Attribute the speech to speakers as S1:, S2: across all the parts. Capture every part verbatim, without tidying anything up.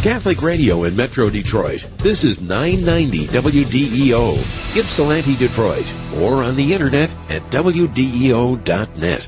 S1: Catholic Radio in Metro Detroit. This is nine ninety W D E O, Ypsilanti, Detroit, or on the internet at W D E O dot net.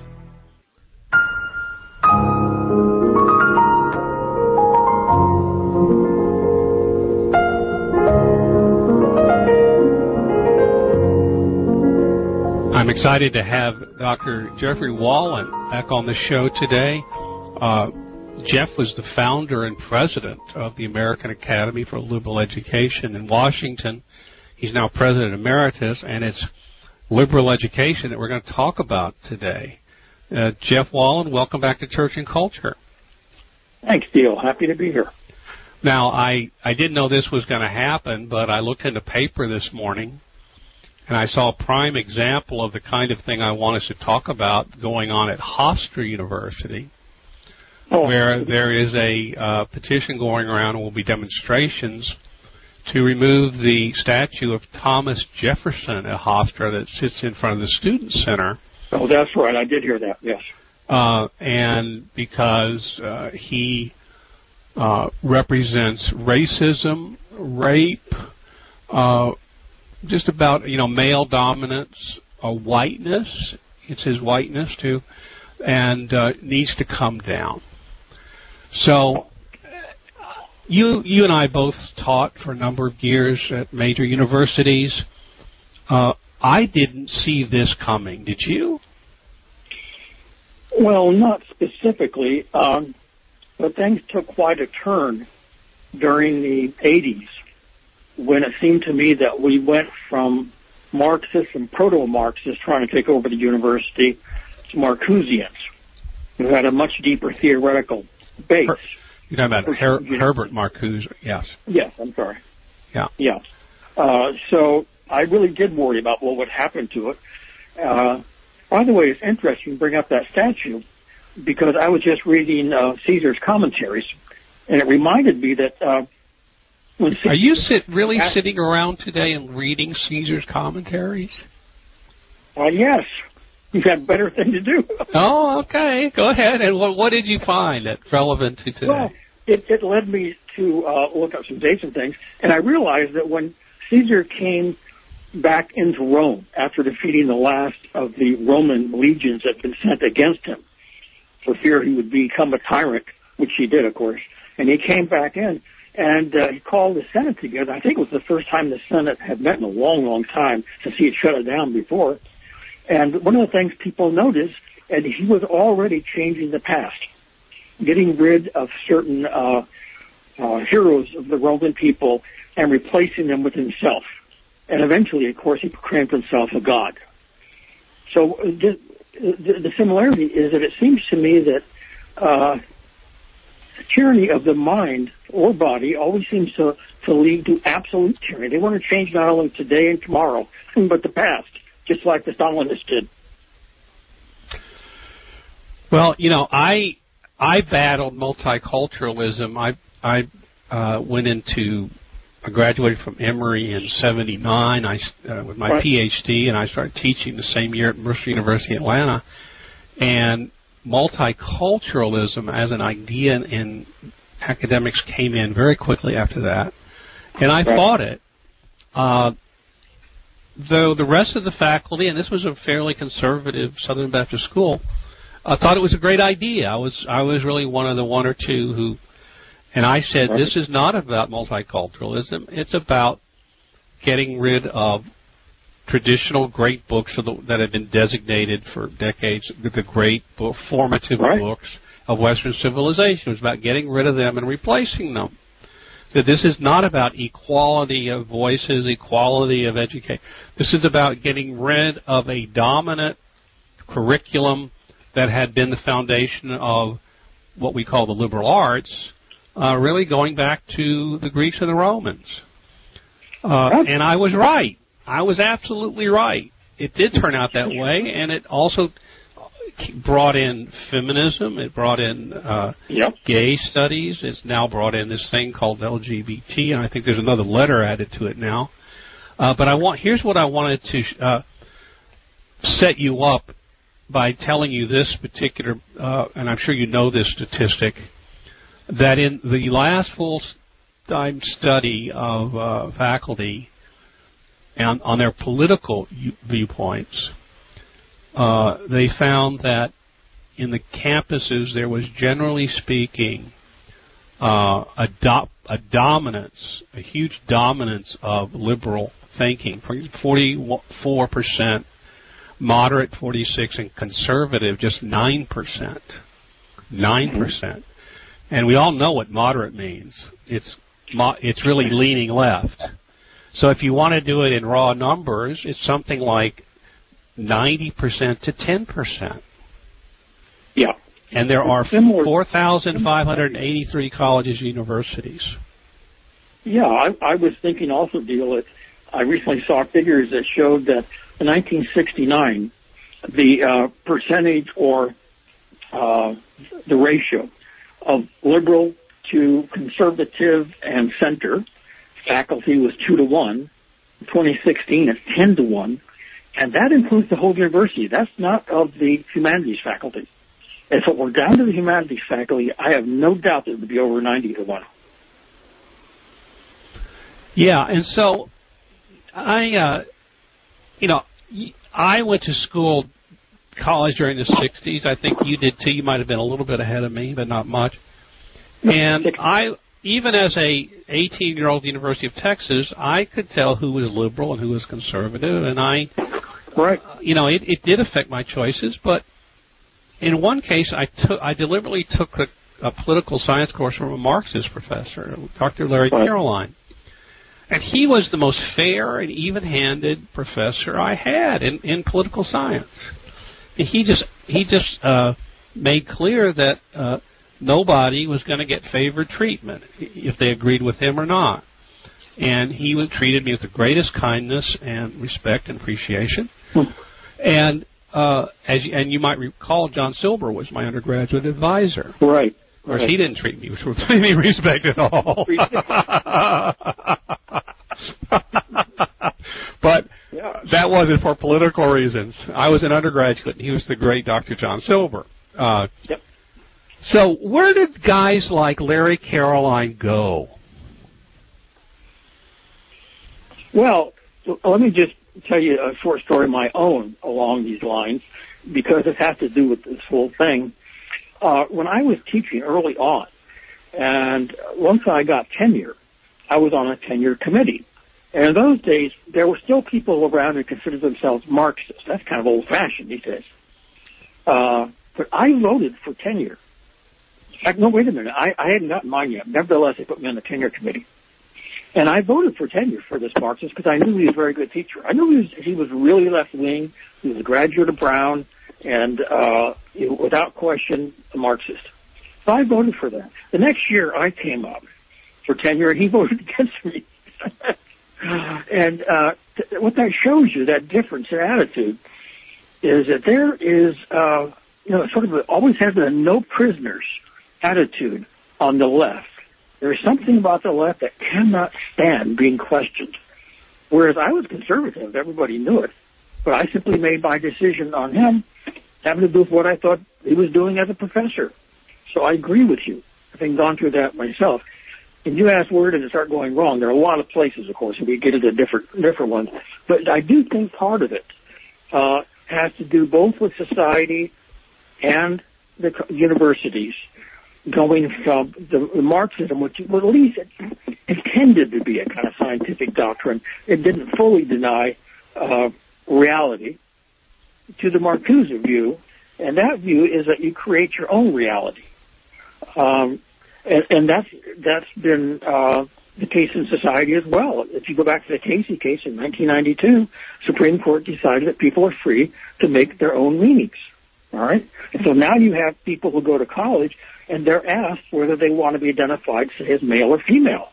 S2: I'm excited to have Doctor Jeffrey Wallen back on the show today. Uh, Jeff was the founder and president of the American Academy for Liberal Education in Washington. He's now president emeritus, and it's liberal education that we're going to talk about today. Uh, Jeff Wallen, welcome back to Church and Culture.
S3: Thanks, Dale. Happy to be here.
S2: Now, I, I didn't know this was going to happen, but I looked in the paper this morning, and I saw a prime example of the kind of thing I want us to talk about going on at Hofstra University, oh. where there is a uh, petition going around and will be demonstrations to remove the statue of Thomas Jefferson at Hofstra that sits in front of the Student Center.
S3: Oh, that's right. I did hear that, yes.
S2: Uh, and because uh, he uh, represents racism, rape, uh, just about, you know, male dominance, uh, whiteness, it's his whiteness too, and uh, needs to come down. So you you and I both taught for a number of years at major universities. Uh, I didn't see this coming. Did you?
S3: Well, not specifically, um, but things took quite a turn during the eighties. When it seemed to me that we went from Marxists and proto-Marxists trying to take over the university to Marcusians, who had a much deeper theoretical base.
S2: Her, you're talking about Her, Herbert Marcuse, yes.
S3: Yes, I'm sorry.
S2: Yeah.
S3: Yeah. Uh, so I really did worry about what would happen to it. Uh, by the way, it's interesting you bring up that statue, because I was just reading uh, Caesar's commentaries, and it reminded me that... Uh,
S2: Are you sit, really sitting around today and reading Caesar's commentaries?
S3: Well, yes. You've got a better thing to do.
S2: Oh, okay. Go ahead. And what, what did you find that's relevant to today?
S3: Well, it, it led me to uh, look up some dates and things, and I realized that when Caesar came back into Rome after defeating the last of the Roman legions that had been sent against him for fear he would become a tyrant, which he did, of course, and he came back in, and uh, he called the Senate together. I think it was the first time the Senate had met in a long, long time since he had shut it down before. And one of the things people noticed, and he was already changing the past, getting rid of certain uh, uh, heroes of the Roman people and replacing them with himself. And eventually, of course, he proclaimed himself a god. So the, the, the similarity is that it seems to me that uh, the tyranny of the mind or body always seems to, to lead to absolute tyranny. They want to change not only today and tomorrow, but the past, just like the Stalinists did.
S2: Well, you know, I I battled multiculturalism. I I uh, went into, I graduated from Emory in seventy-nine I, uh, with my right. P H D, and I started teaching the same year at Mercer University in Atlanta. And multiculturalism as an idea in academics came in very quickly after that, and I right. fought it. Uh, though the rest of the faculty, and this was a fairly conservative Southern Baptist school, I thought it was a great idea. I was I was really one of the one or two who, and I said, this is not about multiculturalism. It's about getting rid of traditional great books that have been designated for decades, the great book, formative right. books of Western civilization. It was about getting rid of them and replacing them. So this is not about equality of voices, equality of education. This is about getting rid of a dominant curriculum that had been the foundation of what we call the liberal arts, uh, really going back to the Greeks and the Romans. Uh, and I was right. I was absolutely right. It did turn out that way, and it also brought in feminism. It brought in uh,
S3: yep.
S2: gay studies. It's now brought in this thing called L G B T, and I think there's another letter added to it now. Uh, but I want here's what I wanted to uh, set you up by telling you this particular, uh, and I'm sure you know this statistic, that in the last full lifetime study of uh, faculty and on their political viewpoints, uh, they found that in the campuses there was, generally speaking, uh, a, do- a dominance, a huge dominance of liberal thinking. forty-four percent moderate, forty-six percent, and conservative, just nine percent. nine percent. And we all know what moderate means. It's mo- it's really leaning left. So if you want to do it in raw numbers, it's something like ninety percent to ten percent.
S3: Yeah.
S2: And there are four thousand five hundred eighty-three colleges and universities.
S3: Yeah, I, I was thinking also, Deal, that I recently saw figures that showed that in nineteen sixty-nine, the uh, percentage or uh, the ratio of liberal to conservative and center faculty was two to one. In twenty sixteen, it's ten to one. And that includes the whole university. That's not of the humanities faculty. And so we're down to the humanities faculty. I have no doubt that it would be over ninety to one.
S2: Yeah, and so I, uh, you know, I went to school, college during the sixties. I think you did too. You might have been a little bit ahead of me, but not much. And I, even as a eighteen-year-old at the University of Texas, I could tell who was liberal and who was conservative, and I,
S3: right.
S2: you know, it, it did affect my choices. But in one case, I took, I deliberately took a, a political science course from a Marxist professor, Doctor Larry
S3: right.
S2: Caroline. And he was the most fair and even-handed professor I had in, in political science. And he just he just uh, made clear that uh, nobody was going to get favored treatment if they agreed with him or not. And he was, treated me with the greatest kindness and respect and appreciation. Hmm. And uh, as you, and you might recall, John Silber was my undergraduate advisor.
S3: Right.
S2: Of course,
S3: right.
S2: he didn't treat me with any respect at all. But
S3: yeah.
S2: that wasn't for political reasons. I was an undergraduate, and he was the great Doctor John Silber. Uh,
S3: yep.
S2: So where did guys like Larry Caroline go?
S3: Well, let me just tell you a short story of my own along these lines, because it has to do with this whole thing. Uh, when I was teaching early on, and once I got tenure, I was on a tenure committee. And in those days, there were still people around who considered themselves Marxists. That's kind of old-fashioned these days. Uh, but I voted for tenure. In fact, no, wait a minute. I, I hadn't gotten mine yet. Nevertheless, they put me on the tenure committee. And I voted for tenure for this Marxist because I knew he was a very good teacher. I knew he was, he was really left-wing. He was a graduate of Brown and, uh, without question, a Marxist. So I voted for that. The next year, I came up for tenure, and he voted against me. And uh, th- what that shows you, that difference in attitude, is that there is, uh, you know, sort of a, always has been a no prisoners attitude on the left. There is something about the left that cannot stand being questioned. Whereas I was conservative, everybody knew it, but I simply made my decision on him having to do with what I thought he was doing as a professor. So I agree with you, having gone through that myself. And you asked where did it start going wrong. There are a lot of places, of course, and we get into different different ones. But I do think part of it uh, has to do both with society and the universities going from the, the Marxism, which well, at least it intended to be a kind of scientific doctrine. It didn't fully deny uh, reality, to the Marcuse view, and that view is that you create your own reality. Um, and, and that's that's been uh, the case in society as well. If you go back to the Casey case in nineteen ninety-two, Supreme Court decided that people are free to make their own meanings. All right? And so now you have people who go to college, and they're asked whether they want to be identified, say, as male or female,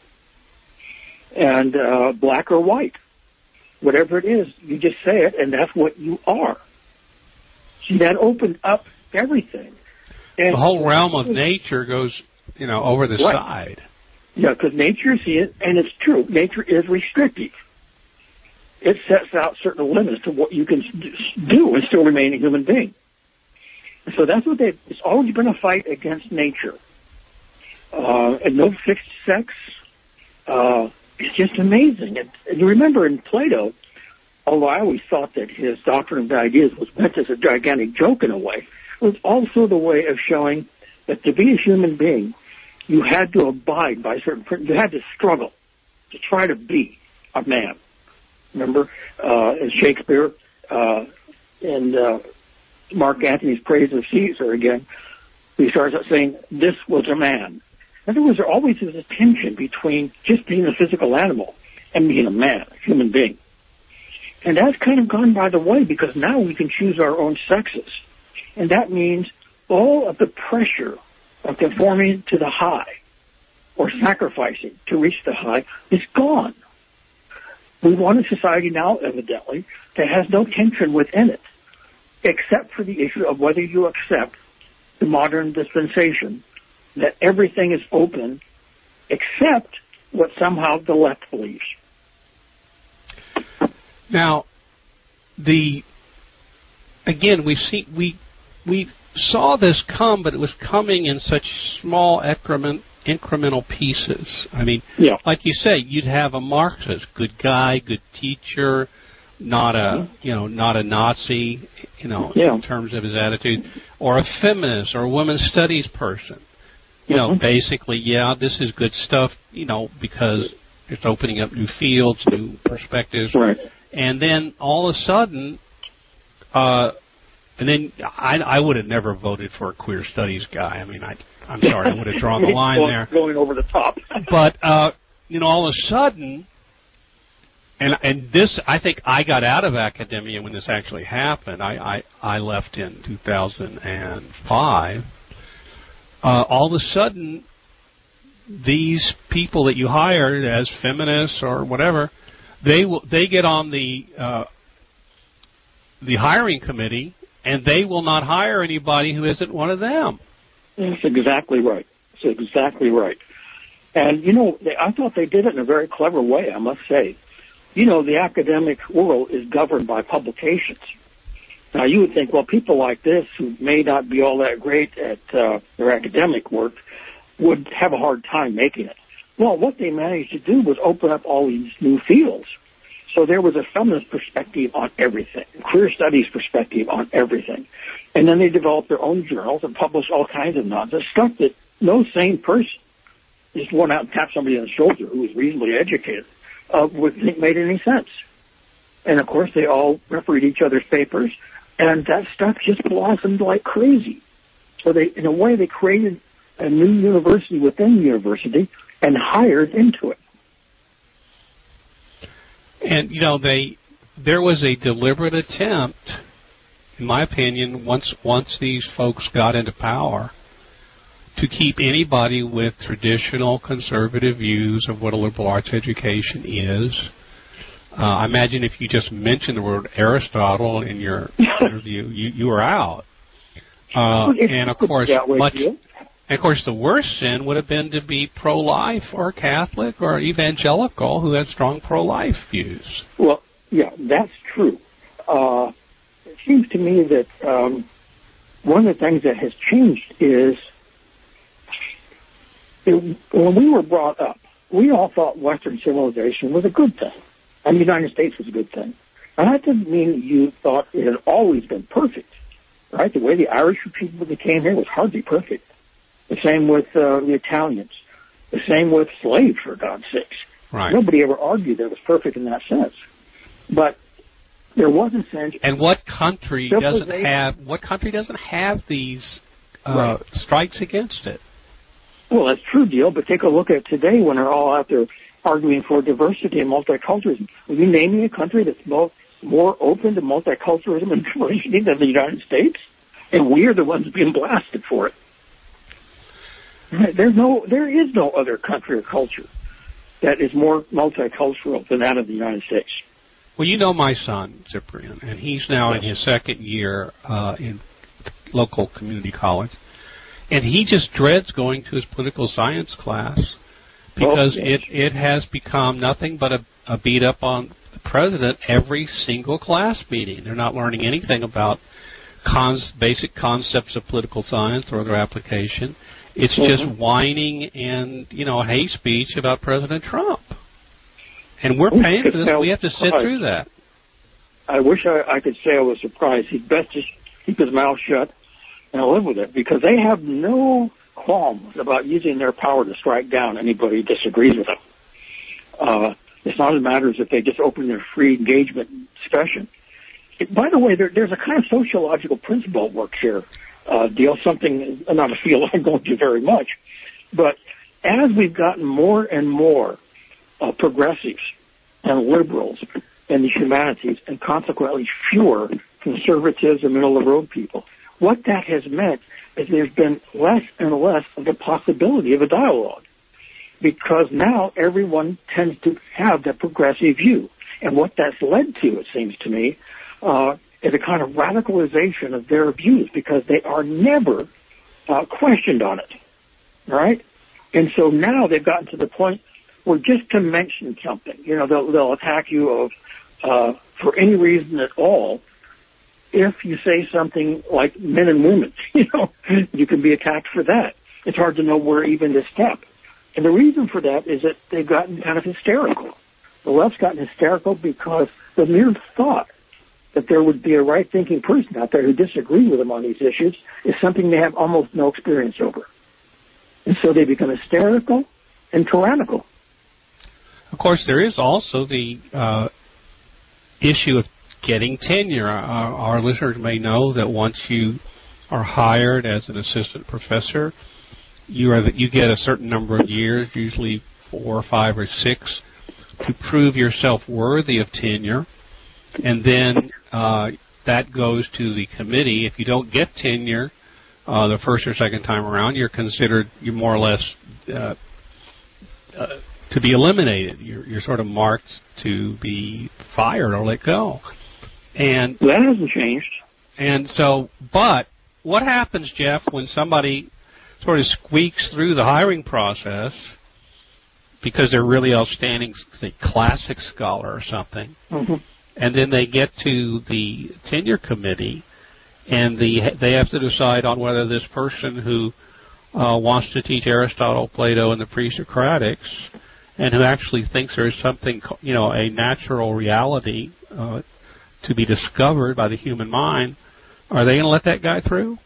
S3: and uh, black or white. Whatever it is, you just say it, and that's what you are. See, that opened up everything. And
S2: the whole realm of nature goes, you know, over the
S3: right.
S2: side.
S3: Yeah, because nature, see it, and it's true, nature is restrictive. It sets out certain limits to what you can do and still remain a human being. So that's what they, it's always been a fight against nature. Uh, and no fixed sex, uh, it's just amazing. And, and you remember in Plato, although I always thought that his doctrine of the ideas was meant as a gigantic joke in a way, it was also the way of showing that to be a human being, you had to abide by certain principles. You had to struggle to try to be a man. Remember, uh, in Shakespeare, uh, and uh, Mark Antony's Praise of Caesar again, he starts out saying, this was a man. In other words, there always is a tension between just being a physical animal and being a man, a human being. And that's kind of gone by the way because now we can choose our own sexes. And that means all of the pressure of conforming to the high or sacrificing to reach the high is gone. We want a society now, evidently, that has no tension within it, except for the issue of whether you accept the modern dispensation, that everything is open except what somehow the left believes.
S2: Now, the again, we see we we saw this come, but it was coming in such small increment, incremental pieces. I mean,
S3: yeah.
S2: like you say, you'd have a Marxist, good guy, good teacher, not a you know not a Nazi, you know,
S3: yeah.
S2: in terms of his attitude, or a feminist or a women's studies person. You
S3: mm-hmm.
S2: know, basically, yeah, this is good stuff, you know, because it's opening up new fields, new perspectives.
S3: Right.
S2: And then all of a sudden, uh, and then I, I would have never voted for a queer studies guy. I mean, I, I'm sorry, I would have drawn the line
S3: going,
S2: there.
S3: Going over the top.
S2: But, uh, you know, all of a sudden, and and this, I think I got out of academia when this actually happened. I, I, I left in two thousand five. Uh, all of a sudden, these people that you hired as feminists or whatever, they will they get on the uh, the hiring committee, and they will not hire anybody who isn't one of them.
S3: That's exactly right. That's exactly right. And you know, they, I thought they did it in a very clever way, I must say. You know, the academic world is governed by publications. Now, you would think, well, people like this who may not be all that great at uh, their academic work would have a hard time making it. Well, what they managed to do was open up all these new fields. So there was a feminist perspective on everything, queer studies perspective on everything. And then they developed their own journals and published all kinds of nonsense, stuff that no sane person just went out and tapped somebody on the shoulder who was reasonably educated uh, would think made any sense. And, of course, they all refereed each other's papers. And that stuff just blossomed like crazy. So they, in a way, they created a new university within the university and hired into it.
S2: And, you know, they there was a deliberate attempt, in my opinion, once once these folks got into power, to keep anybody with traditional conservative views of what a liberal arts education is. Uh, I imagine if you just mentioned the word Aristotle in your interview, you, you were out. Uh, and of course, much, and of course, the worst sin would have been to be pro-life or Catholic or evangelical who had strong pro-life views.
S3: Well, yeah, that's true. Uh, it seems to me that um, one of the things that has changed is it, when we were brought up, we all thought Western civilization was a good thing. And the United States was a good thing. And that didn't mean you thought it had always been perfect, right? The way the Irish people that came here was hardly perfect. The same with uh, the Italians. The same with slaves, for God's sakes.
S2: Right.
S3: Nobody ever argued that it was perfect in that sense. But there was a sense.
S2: And what country doesn't have? What country doesn't have these uh, right. strikes against it?
S3: Well, that's true, deal. But take a look at today when they're all out there arguing for diversity and multiculturalism. Will you name me a country that's both more open to multiculturalism and diversity than the United States? And we are the ones being blasted for it. There's no, there is no other country or culture that is more multicultural than that of the United States.
S2: Well, you know my son, Cyprian, and he's now in his second year uh, in local community college, and he just dreads going to his political science class because it, it has become nothing but a, a beat up on the president every single class meeting. They're not learning anything about cons, basic concepts of political science or their application. It's
S3: mm-hmm.
S2: just whining and, you know, hate speech about President Trump. And we're
S3: I
S2: paying for this. We have to sit
S3: surprised.
S2: through that.
S3: I wish I, I could say I was surprised. He'd best just keep his mouth shut and live with it, because they have no qualms about using their power to strike down anybody who disagrees with them. Uh, it's not as matters if they just open their free engagement discussion. It, by the way, there, there's a kind of sociological principle at work here, uh, Dale, something, not a field I'm going to very much, but as we've gotten more and more uh, progressives and liberals in the humanities, and consequently fewer conservatives and middle-of-the-road people, what that has meant is there's been less and less of the possibility of a dialogue, because now everyone tends to have that progressive view. And what that's led to, it seems to me, uh, is a kind of radicalization of their views, because they are never uh, questioned on it, right? And so now they've gotten to the point where just to mention something, you know, they'll, they'll attack you of, uh, for any reason at all. If you say something like men and women, you know, you can be attacked for that. It's hard to know where even to step. And the reason for that is that they've gotten kind of hysterical. The left's gotten hysterical because the mere thought that there would be a right-thinking person out there who disagrees with them on these issues is something they have almost no experience over. And so they become hysterical and tyrannical.
S2: Of course, there is also the uh, issue of getting tenure. Our, our listeners may know that once you are hired as an assistant professor, you are you get a certain number of years, usually four or five or six, to prove yourself worthy of tenure, and then uh, that goes to the committee. If you don't get tenure uh, the first or second time around, you're considered you're more or less uh, uh, to be eliminated. You're, you're sort of marked to be fired or let go. And
S3: that hasn't changed.
S2: And so, but what happens, Jeff, when somebody sort of squeaks through the hiring process because they're really outstanding, say, classic scholar or something,
S3: mm-hmm.
S2: and then they get to the tenure committee, and the they have to decide on whether this person who uh, wants to teach Aristotle, Plato, and the pre-Socratics, and who actually thinks there's something, you know, a natural reality uh, to be discovered by the human mind, are they going to let that guy through?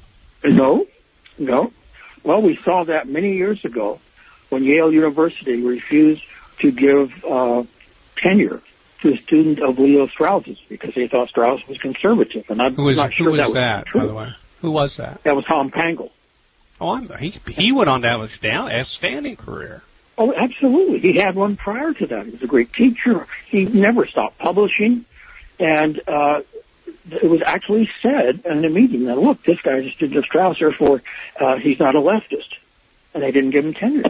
S3: No, no. Well, we saw that many years ago when Yale University refused to give uh, tenure to a student of Leo Strauss's because they thought Strauss was conservative. And I'm
S2: who was,
S3: not
S2: who
S3: sure
S2: was
S3: that was
S2: that,
S3: true.
S2: by the way? Who was that?
S3: That was Tom Pangle.
S2: Oh, I'm, he, he went on to have a outstanding career.
S3: Oh, absolutely. He had one prior to that. He was a great teacher. He never stopped publishing. And uh, it was actually said in a meeting that, look, this guy's a student of Strauss, therefore uh, he's not a leftist. And they didn't give him tenure.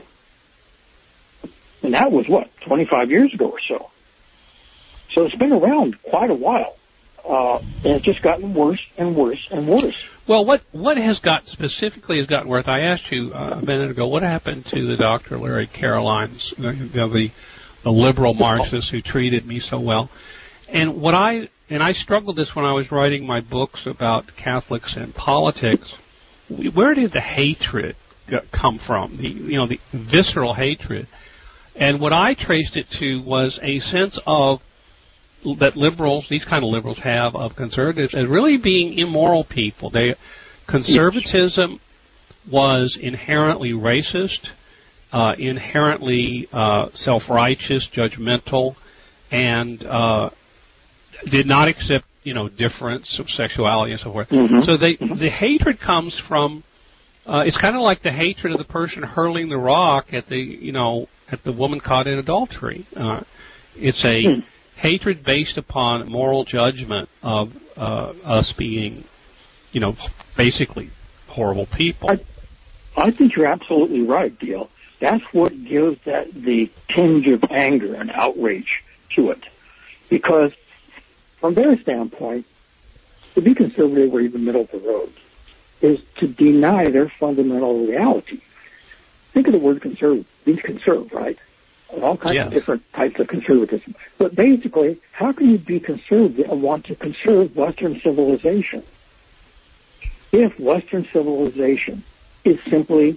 S3: And that was, what, twenty-five years ago or so. So it's been around quite a while. Uh, and it's just gotten worse and worse and worse.
S2: Well, what what has got specifically has gotten worse? I asked you uh, a minute ago, what happened to the Doctor Larry Carolines, the, the, the liberal Marxist who treated me so well? And what I and I struggled this when I was writing my books about Catholics and politics. Where did the hatred come from? The you know the visceral hatred, and what I traced it to was a sense of that liberals, these kind of liberals, have of conservatives as really being immoral people. They conservatism was inherently racist, uh, inherently uh, self-righteous, judgmental, and uh, did not accept, you know, difference of sexuality and so forth.
S3: Mm-hmm.
S2: So they, the hatred comes from, uh, it's kind of like the hatred of the person hurling the rock at the, you know, at the woman caught in adultery. Uh, it's a mm. hatred based upon moral judgment of uh, us being, you know, basically horrible people.
S3: I, I think you're absolutely right, Dale. That's what gives that the tinge of anger and outrage to it. Because from their standpoint, to be conservative or even middle of the road is to deny their fundamental reality. Think of the word conservative. Means conserve, right? All kinds
S2: yes.
S3: of different types of conservatism. But basically, how can you be conservative and want to conserve Western civilization if Western civilization is simply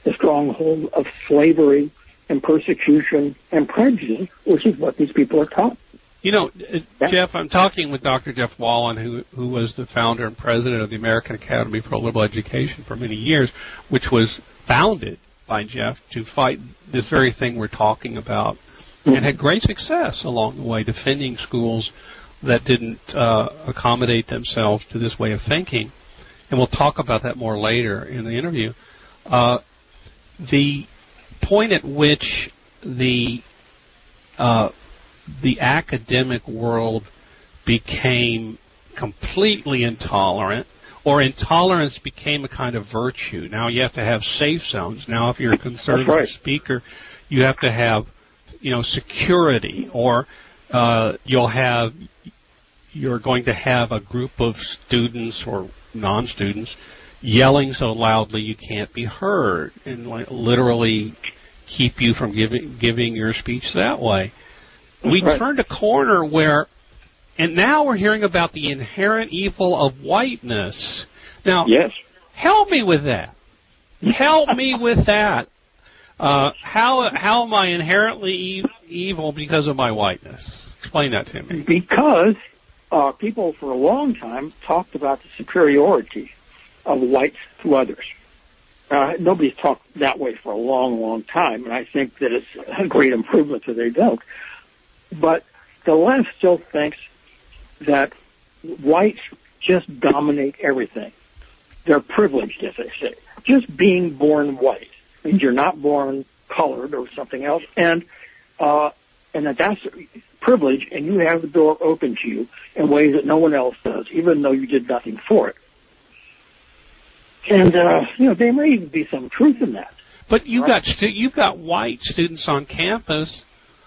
S3: the stronghold of slavery and persecution and prejudice, which is what these people are taught.
S2: You know, uh, Jeff, I'm talking with Doctor Jeff Wallen, who who was the founder and president of the American Academy for Liberal Education for many years, which was founded by Jeff to fight this very thing we're talking about, mm-hmm. and had great success along the way, defending schools that didn't uh, accommodate themselves to this way of thinking. And we'll talk about that more later in the interview. Uh, the point at which the uh, the academic world became completely intolerant, or intolerance became a kind of virtue. Now you have to have safe zones. Now if you're a conservative
S3: right.
S2: speaker, you have to have, you know, security, or uh, you'll have, you're going to have a group of students or non-students yelling so loudly you can't be heard, and like, literally keep you from giving giving your speech that way. That's we right. turned a corner where, and now we're hearing about the inherent evil of whiteness. Now,
S3: yes.
S2: help me with that. Help me with that. Uh, how how am I inherently e- evil because of my whiteness? Explain that to me.
S3: Because uh, people for a long time talked about the superiority of whites to others. Uh, nobody's talked that way for a long, long time, and I think that it's a great improvement that they don't. But the left still thinks that whites just dominate everything. They're privileged, as they say. Just being born white means you're not born colored or something else, and uh, and that that's privilege, and you have the door open to you in ways that no one else does, even though you did nothing for it. And uh, you know, there may even be some truth in that.
S2: But you've right? got stu- you've got white students on campus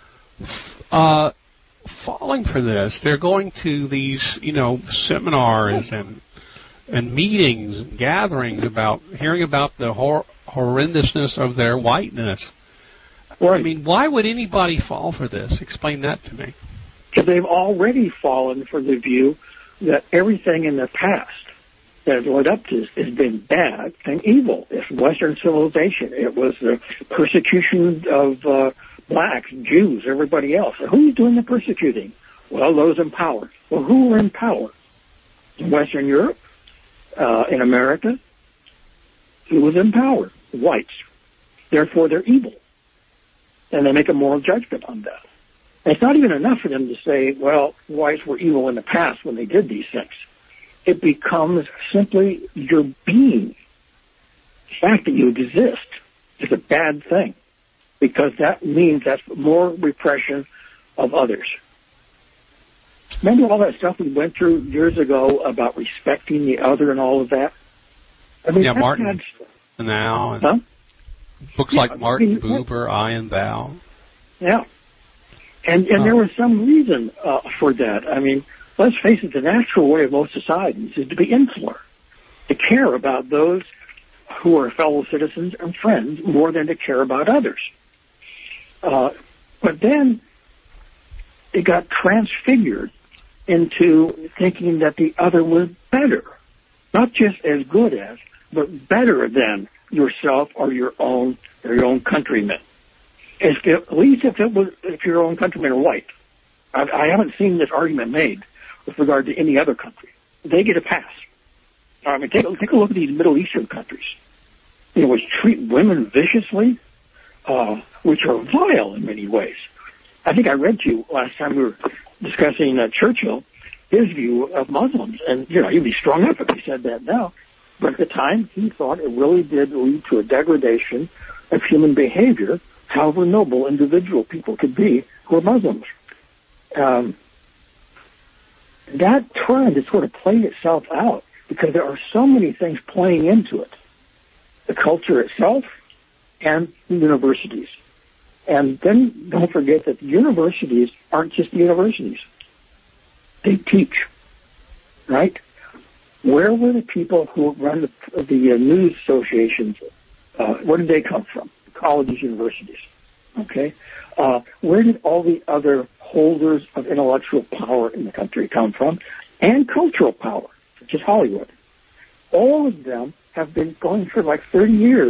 S2: uh, falling for this. They're going to these, you know, seminars and and meetings and gatherings about hearing about the hor- horrendousness of their whiteness.
S3: Right.
S2: I mean, why would anybody fall for this? Explain that to me.
S3: Because they've already fallen for the view that everything in the past that has led up to this has been bad and evil. It's Western civilization. It was the persecution of uh, blacks, Jews, everybody else. And who's doing the persecuting? Well, those in power. Well, who were in power? In Western Europe? Uh, in America? Who was in power? Whites. Therefore, they're evil. And they make a moral judgment on that. And it's not even enough for them to say, well, whites were evil in the past when they did these things. It becomes simply your being. The fact that you exist is a bad thing, because that means that's more repression of others. Remember all that stuff we went through years ago about respecting the other and all of that? I mean,
S2: yeah, Martin had, now. And
S3: huh?
S2: Books yeah, like Martin I mean, Buber, I and Thou.
S3: Yeah. And and
S2: oh.
S3: there was some reason uh, for that. I mean, let's face it, the natural way of most societies is to be insular, to care about those who are fellow citizens and friends more than to care about others. Uh, but then it got transfigured into thinking that the other was better, not just as good as, but better than yourself or your own or your own countrymen. If it, at least if it was if your own countrymen are white. I, I haven't seen this argument made with regard to any other country. They get a pass. I mean, take, take a look at these Middle Eastern countries, you know, which treat women viciously, uh, which are vile in many ways. I think I read to you last time we were discussing uh, Churchill, his view of Muslims. And, you know, he'd be strung up if he said that now. But at the time, he thought it really did lead to a degradation of human behavior, however noble individual people could be who are Muslims. Um, that trend has sort of played itself out because there are so many things playing into it. The culture itself and the universities. And then don't forget that the universities aren't just universities. They teach, right? Where were the people who run the, the uh, news associations? Uh, where did they come from? Colleges, universities. Okay? Uh, where did all the other holders of intellectual power in the country come from? And cultural power, such as Hollywood. All of them have been going for like thirty years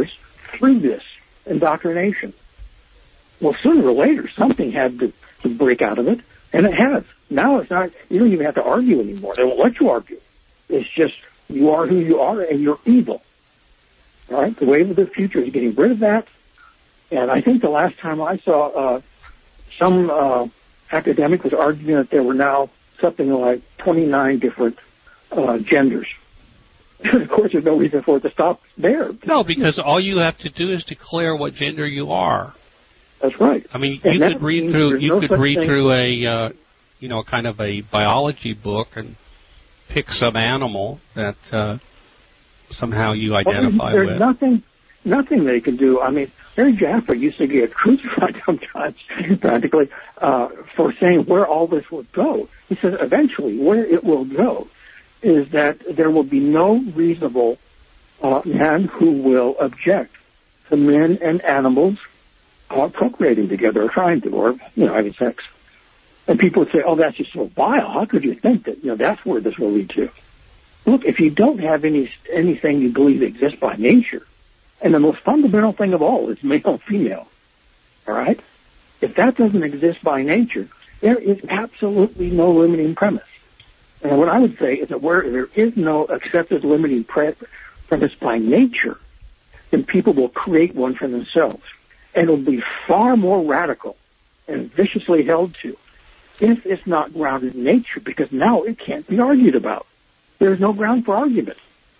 S3: through this indoctrination. Well, sooner or later, something had to, to break out of it, and it has. Now it's not, you don't even have to argue anymore. They won't let you argue. It's just, you are who you are, and you're evil. All right? The wave of the future is getting rid of that. And I think the last time I saw uh, some uh, academic was arguing that there were now something like twenty-nine different uh, genders. And of course, there's no reason for it to stop there.
S2: No, because all you have to do is declare what gender you are.
S3: That's right.
S2: I mean,
S3: and
S2: you could read through you
S3: no
S2: could read
S3: thing.
S2: through a uh, you know kind of a biology book and pick some animal that uh, somehow you identify
S3: well, there's
S2: with.
S3: There's nothing, nothing they can do. I mean, Mary Jaffa used to get crucified sometimes, practically, uh, for saying where all this would go. He says eventually where it will go is that there will be no reasonable uh, man who will object to men and animals uh, procreating together or trying to, or, you know, having sex. And people would say, oh, that's just so vile. How could you think that, you know, that's where this will lead to? Look, if you don't have any anything you believe exists by nature, and the most fundamental thing of all is male and female, all right? If that doesn't exist by nature, there is absolutely no limiting premise. And what I would say is that where there is no accepted limiting pre- premise by nature, then people will create one for themselves. And it will be far more radical and viciously held to if it's not grounded in nature, because now it can't be argued about. There's no ground for argument.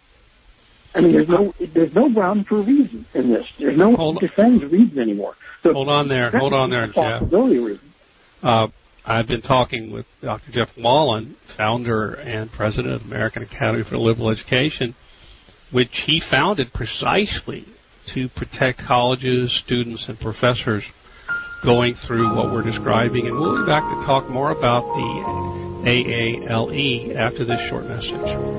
S3: I mean, there's no there's no ground for reason in this. There's no
S2: hold
S3: defense reason anymore. So
S2: hold on there, hold on there, Jeff.
S3: Reason.
S2: Uh, I've been talking with Doctor Jeff Wallen, founder and president of the American Academy for Liberal Education, which he founded precisely to protect colleges, students, and professors going through what we're describing. And we'll be back to talk more about the A A L E after this short message.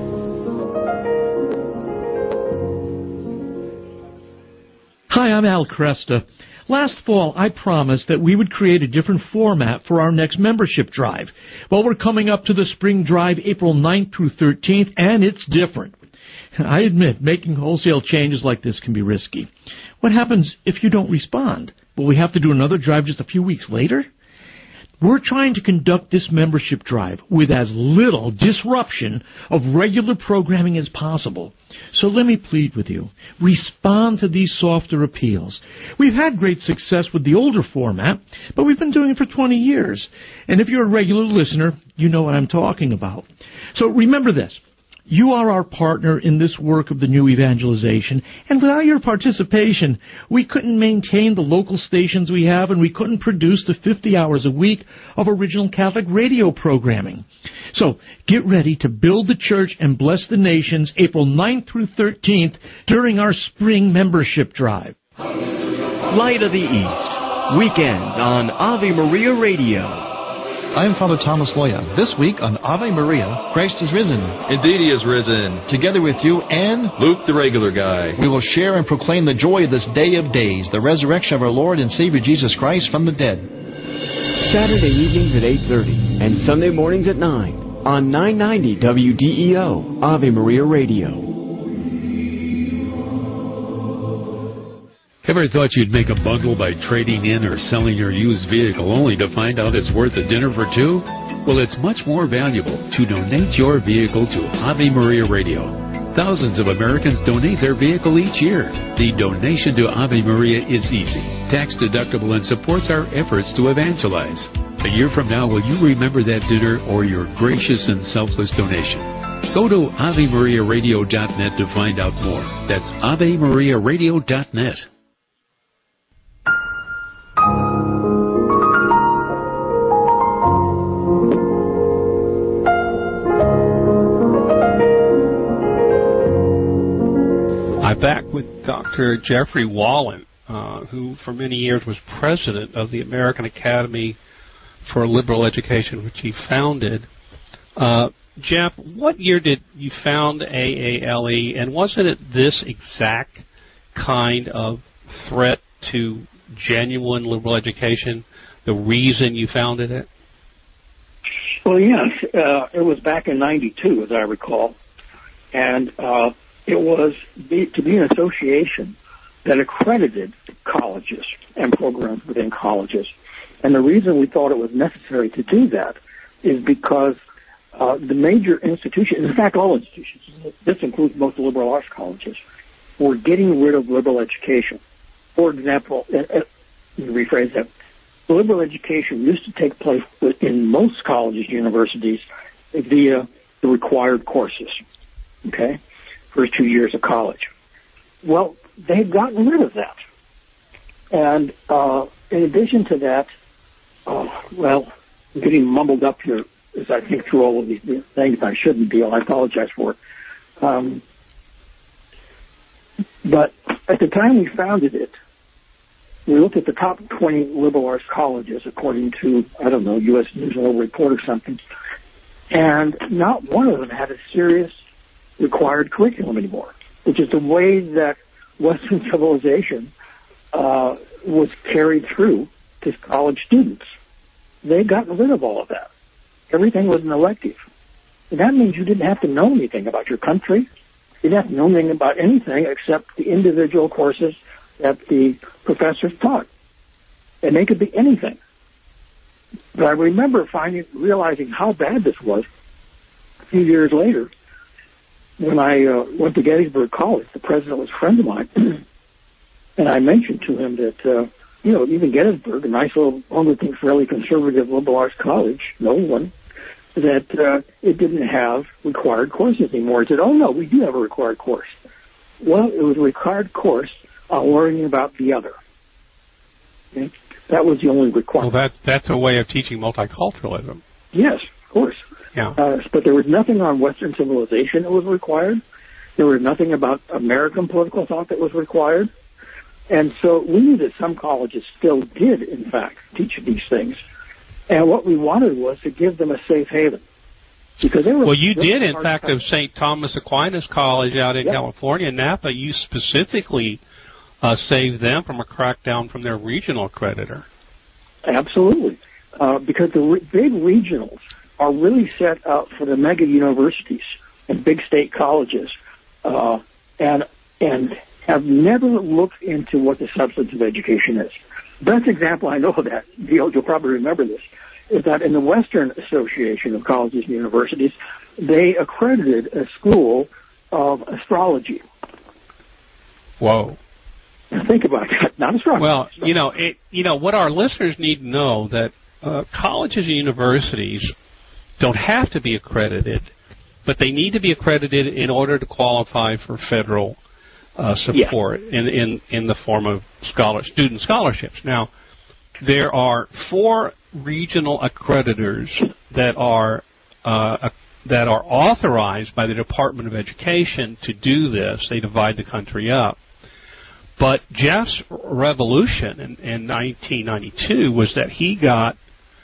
S4: Hi, I'm Al Cresta. Last fall, I promised that we would create a different format for our next membership drive. Well, we're coming up to the spring drive April ninth through thirteenth, and it's different. I admit, making wholesale changes like this can be risky. What happens if you don't respond? Will we have to do another drive just a few weeks later? We're trying to conduct this membership drive with as little disruption of regular programming as possible. So let me plead with you. Respond to these softer appeals. We've had great success with the older format, but we've been doing it for twenty years. And if you're a regular listener, you know what I'm talking about. So remember this. You are our partner in this work of the new evangelization, and without your participation, we couldn't maintain the local stations we have, and we couldn't produce the fifty hours a week of original Catholic radio programming. So get ready to build the church and bless the nations April ninth through thirteenth during our spring membership drive.
S5: Light of the East, weekends on Ave Maria Radio.
S6: I'm Father Thomas Loya. This week on Ave Maria, Christ is risen.
S7: Indeed he is risen.
S6: Together with you and
S7: Luke the regular guy,
S6: we will share and proclaim the joy of this day of days, the resurrection of our Lord and Savior Jesus Christ from the dead.
S5: Saturday evenings at eight thirty and Sunday mornings at nine on nine ninety W D E O, Ave Maria Radio.
S1: Ever thought you'd make a bundle by trading in or selling your used vehicle only to find out it's worth a dinner for two? Well, it's much more valuable to donate your vehicle to Ave Maria Radio. Thousands of Americans donate their vehicle each year. The donation to Ave Maria is easy, tax-deductible, and supports our efforts to evangelize. A year from now, will you remember that dinner or your gracious and selfless donation? Go to Ave Maria Radio dot net to find out more. That's Ave Maria Radio dot net.
S2: I'm back with Doctor Jeffrey Wallen, uh, who for many years was president of the American Academy for Liberal Education, which he founded. Uh, Jeff, what year did you found A A L E, and wasn't it this exact kind of threat to genuine liberal education the reason you founded it?
S3: Well, yes. Uh, it was back in ninety-two, as I recall. And uh, it was be, to be an association that accredited colleges and programs within colleges. And the reason we thought it was necessary to do that is because uh, the major institutions, in fact, all institutions, this includes most liberal arts colleges, were getting rid of liberal education. For example, uh, uh, let me rephrase that. Liberal education used to take place in most colleges and universities via the required courses, okay, first two years of college. Well, they've gotten rid of that. And uh, in addition to that, uh, well, I'm getting mumbled up here as I think through all of these things I shouldn't be, and I apologize for it. Um, but at the time we founded it, we looked at the top twenty liberal arts colleges according to, I don't know, U S News and World Report or something, and not one of them had a serious required curriculum anymore, which is the way that Western civilization uh, was carried through to college students. They'd gotten rid of all of that. Everything was an elective. And that means you didn't have to know anything about your country. You didn't have to know anything about anything except the individual courses that the professors taught. And they could be anything. But I remember finding, realizing how bad this was a few years later when I uh, went to Gettysburg College. The president was a friend of mine. And I mentioned to him that, uh, you know, even Gettysburg, a nice little, only fairly conservative liberal arts college, no one, that uh, it didn't have required courses anymore. He said, oh, no, we do have a required course. Well, it was a required course on learning about the other. Okay? That was the only requirement.
S2: Well, that's, that's a way of teaching multiculturalism.
S3: Yes, of course.
S2: Yeah.
S3: Uh, but there was nothing on Western civilization that was required. There was nothing about American political thought that was required. And so we knew that some colleges still did, in fact, teach these things. And what we wanted was to give them a safe haven. Because they were
S2: well, you did, in fact,
S3: time.
S2: of Saint Thomas Aquinas College out in
S3: yep.
S2: California, Napa, you specifically uh, saved them from a crackdown from their regional accreditor.
S3: Absolutely. Uh, because the re- big regionals are really set up for the mega universities and big state colleges, uh, and and have never looked into what the substance of education is. Best example I know of that, you'll, you'll probably remember this, is that in the Western Association of Colleges and Universities, they accredited a school of astrology.
S2: Whoa.
S3: Think about that, not astrology.
S2: Well, you know, it, you know, what our listeners need to know that uh, colleges and universities don't have to be accredited, but they need to be accredited in order to qualify for federal uh, support yeah. in, in, in the form of scholar, student scholarships. Now, there are four regional accreditors that are uh, that are authorized by the Department of Education to do this. They divide the country up. But Jeff's revolution in, in nineteen ninety-two was that he got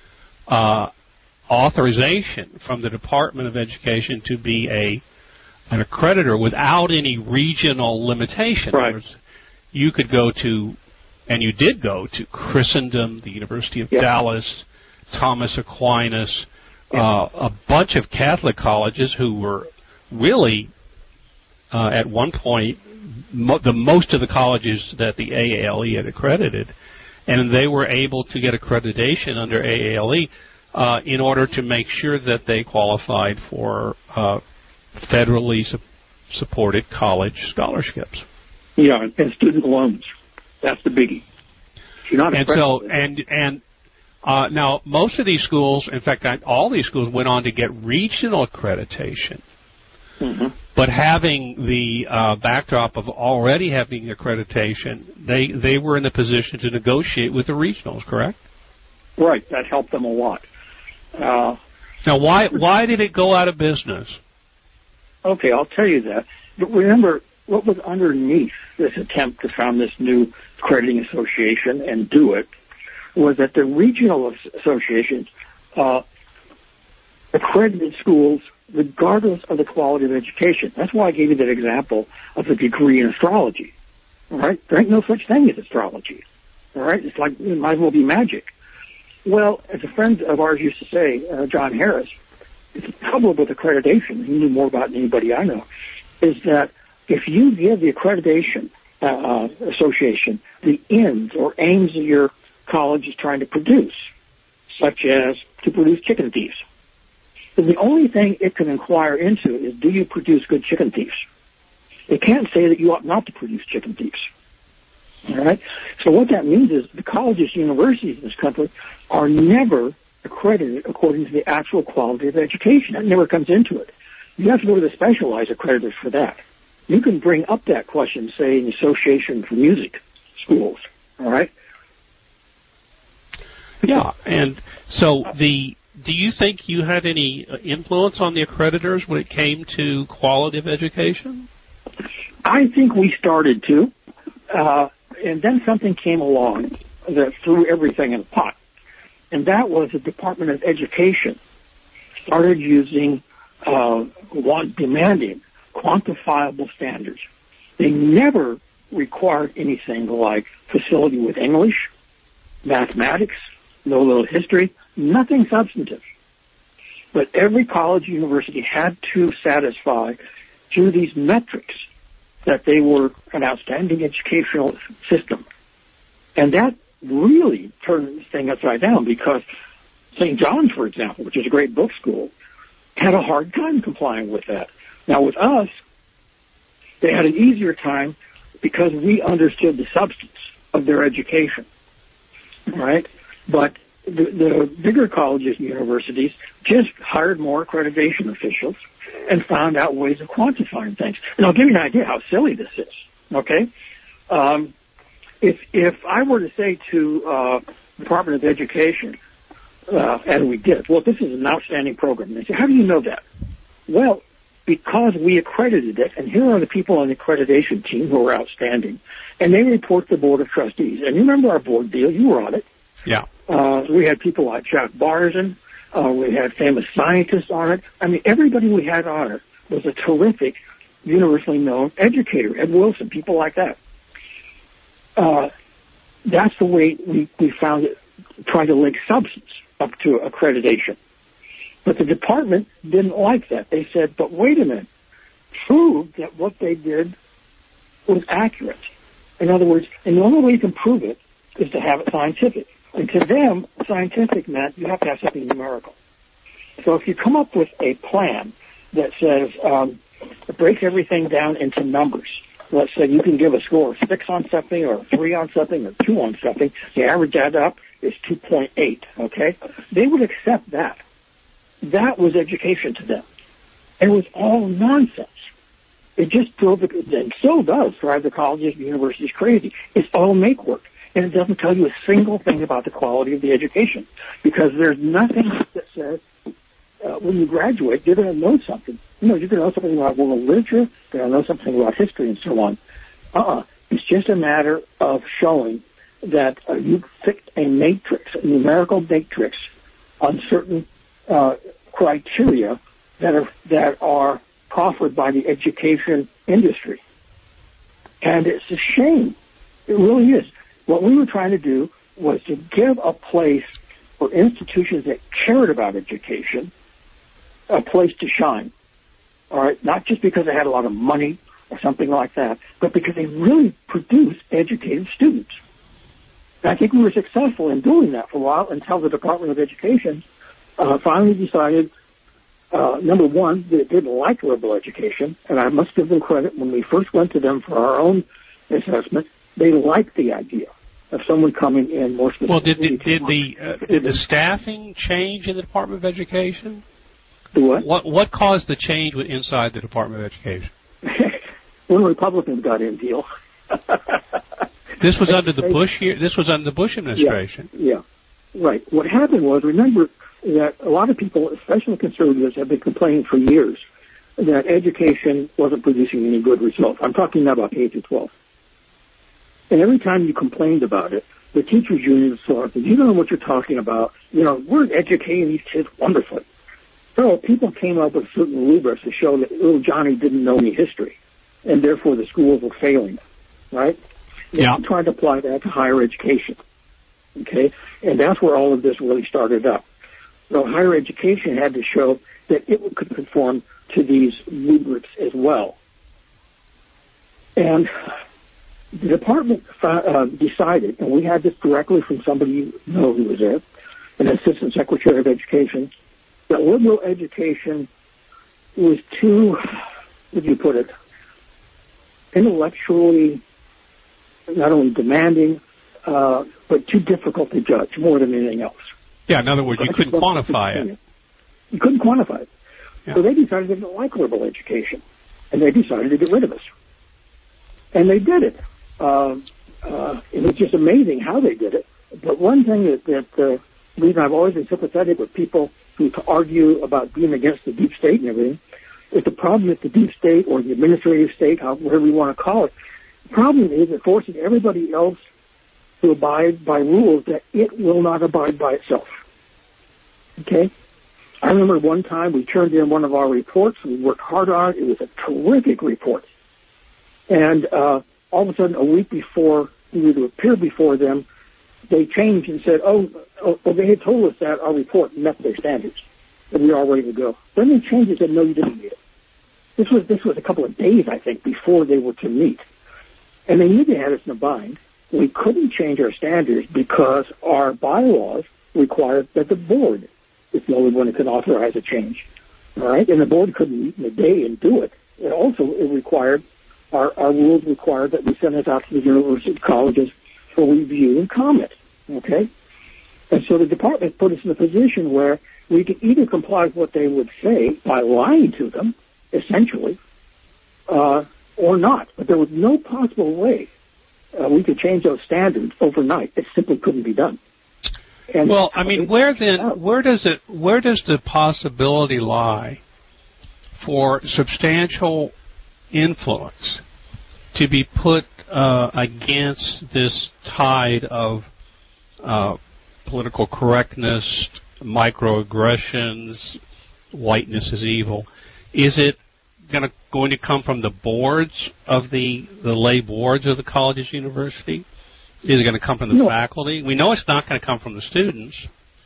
S2: uh, authorization from the Department of Education to be a an accreditor without any regional limitation.
S3: Right.
S2: In other words, you could go to, and you did go to Christendom, the University of
S3: yep.
S2: Dallas, Thomas Aquinas,
S3: yep.
S2: uh, a bunch of Catholic colleges who were really, uh, at one point, mo- the most of the colleges that the A A L E had accredited, and they were able to get accreditation under A A L E uh, in order to make sure that they qualified for uh, federally su- supported college scholarships.
S3: Yeah, and student loans. That's the biggie. You're not
S2: and so, and and uh, now most of these schools, in fact, all these schools went on to get regional accreditation.
S3: Mm-hmm.
S2: But having the uh, backdrop of already having accreditation, they they were in the position to negotiate with the regionals, correct?
S3: Right. That helped them a lot. Uh,
S2: now, why why did it go out of business?
S3: Okay, I'll tell you that. But remember, what was underneath this attempt to found this new accrediting association and do it was that the regional associations uh, accredited schools regardless of the quality of education. That's why I gave you that example of a degree in astrology. All right? There ain't no such thing as astrology. All right? It's like, it might as well be magic. Well, as a friend of ours used to say, uh, John Harris, it's the trouble with accreditation, he knew more about it than anybody I know, is that if you give the accreditation uh, association the ends or aims that your college is trying to produce, such as to produce chicken thieves. So the only thing it can inquire into is, do you produce good chicken thieves? It can't say that you ought not to produce chicken thieves. All right? So what that means is the colleges, universities in this country are never accredited according to the actual quality of education. That never comes into it. You have to go to the specialized accreditors for that. You can bring up that question, say, in the Association for Music Schools. All right?
S2: Yeah, and so the do you think you had any influence on the accreditors when it came to quality of education?
S3: I think we started to, uh, and then something came along that threw everything in a pot, and that was the Department of Education started using, uh, want, demanding quantifiable standards. They never required anything like facility with English, mathematics, no little history, nothing substantive. But every college, university had to satisfy through these metrics that they were an outstanding educational system. And that really turned this thing upside down because Saint John's, for example, which is a great book school, had a hard time complying with that. Now with us, they had an easier time because we understood the substance of their education, right? But the, the bigger colleges and universities just hired more accreditation officials and found out ways of quantifying things. And I'll give you an idea how silly this is, okay? Um, if if I were to say to uh, the Department of Education, uh, and we did, well, this is an outstanding program. And they say, how do you know that? Well, because we accredited it, and here are the people on the accreditation team who are outstanding, and they report to the Board of Trustees. And you remember our board deal, you were on it.
S2: Yeah.
S3: Uh, we had people like Jack Barzin. Uh, we had famous scientists on it. I mean, everybody we had on it was a terrific, universally known educator. Ed Wilson, people like that. Uh, that's the way we, we found it, trying to link substance up to accreditation. But the department didn't like that. They said, but wait a minute, prove that what they did was accurate. In other words, and the only way you can prove it is to have it scientific. And to them, scientific meant you have to have something numerical. So if you come up with a plan that says, um, it breaks everything down into numbers. Let's say you can give a score of six on something or three on something or two on something. The average add up is two point eight, okay? They would accept that. That was education to them. It was all nonsense. It just drove the, and still does drive the colleges and universities crazy. It's all make work. And it doesn't tell you a single thing about the quality of the education because there's nothing that says uh, when you graduate, you're going to know something. You know, you're going to know something about world literature, you're going to know something about history and so on. Uh-uh. It's just a matter of showing that uh, you picked a matrix, a numerical matrix on certain uh, criteria that are that are proffered by the education industry. And it's a shame. It really is. What we were trying to do was to give a place for institutions that cared about education a place to shine. All right, not just because they had a lot of money or something like that, but because they really produced educated students. And I think we were successful in doing that for a while until the Department of Education uh, finally decided, uh, number one, that it didn't like liberal education, and I must give them credit. When we first went to them for our own assessment, they liked the idea of someone coming in more specifically.
S2: Well, did, did, did the uh, did the staffing change in the Department of Education?
S3: The what?
S2: What what caused the change inside the Department of Education?
S3: When Republicans got in, deal.
S2: This was under the Bush year. This was under the Bush administration.
S3: Yeah, yeah, right. What happened was, remember that a lot of people, especially conservatives, have been complaining for years that education wasn't producing any good results. I'm talking now about K through twelve. And every time you complained about it, the teachers' union said, you don't know what you're talking about. You know, we're educating these kids wonderfully. So people came up with certain rubrics to show that little Johnny didn't know any history, and therefore the schools were failing, right?
S2: Yeah.
S3: They tried to apply that to higher education, okay? And that's where all of this really started up. So higher education had to show that it could conform to these rubrics as well. And the department uh, decided, and we had this directly from somebody you know who was there, an assistant secretary of education, that liberal education was too, how would you put it, intellectually not only demanding, uh, but too difficult to judge more than anything else.
S2: Yeah, in other words, you couldn't quantify it.
S3: You couldn't quantify it.
S2: Yeah.
S3: So they decided they didn't like liberal education, and they decided to get rid of us. And they did it. Uh, uh, it was just amazing how they did it. But one thing that, that uh, the reason I've always been sympathetic with people who argue about being against the deep state and everything is the problem with the deep state or the administrative state, however you want to call it. The problem is it forces everybody else to abide by rules that it will not abide by itself. Okay? I remember one time we turned in one of our reports. We worked hard on it. It was a terrific report. And uh, all of a sudden, a week before we were to appear before them, they changed and said, oh, oh, well, they had told us that our report met their standards, that we were all ready to go. Then they changed and said, no, you didn't meet it. This was, this was a couple of days, I think, before they were to meet. And they knew they had us in a bind. We couldn't change our standards because our bylaws required that the board is the only one that could authorize a change. All right? And the board couldn't meet in a day and do it. It also it required, our, our rules required that we send it out to the university colleges for review and comment. Okay? And so the department put us in a position where we could either comply with what they would say by lying to them, essentially, uh, or not. But there was no possible way uh, we could change those standards overnight. It simply couldn't be done. And
S2: well, I mean, where then, where does it, where does the possibility lie for substantial influence to be put uh, against this tide of uh, political correctness, microaggressions, whiteness is evil? Is it going to going to come from the boards of the the lay boards of the colleges, university? Is it going to come from the
S3: no.
S2: faculty? We know it's not going to come from the students.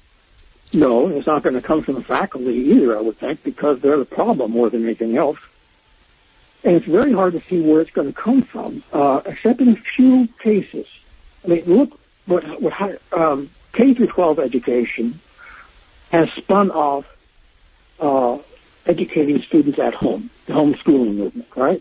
S3: No, it's not going to come from the faculty either, I would think, because they're the problem more than anything else. And it's very hard to see where it's going to come from, uh, except in a few cases. I mean, look what, what um, K through twelve education has spun off uh, educating students at home, the homeschooling movement, right?